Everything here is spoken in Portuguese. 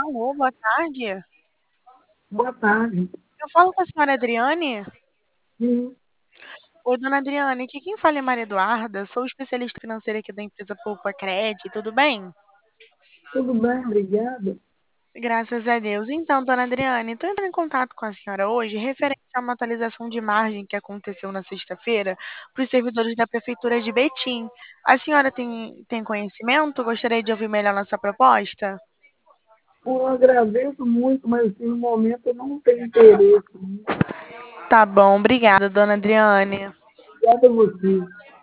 Alô, boa tarde. Boa tarde. Eu falo com a senhora Adriane? Sim, Oi, dona Adriane, aqui quem fala é Maria Eduarda, sou especialista financeira aqui da empresa Poupa Cred, tudo bem? tudo bem, obrigada. Graças a Deus. Então, dona Adriane, estou entrando em contato com a senhora hoje referente a uma atualização de margem que aconteceu na sexta-feira para os servidores da Prefeitura de Betim. A senhora tem conhecimento? Gostaria de ouvir melhor nossa proposta? Eu agradeço muito, mas assim, no momento eu não tenho interesse. Tá bom, obrigada, dona Adriane. Obrigada a você.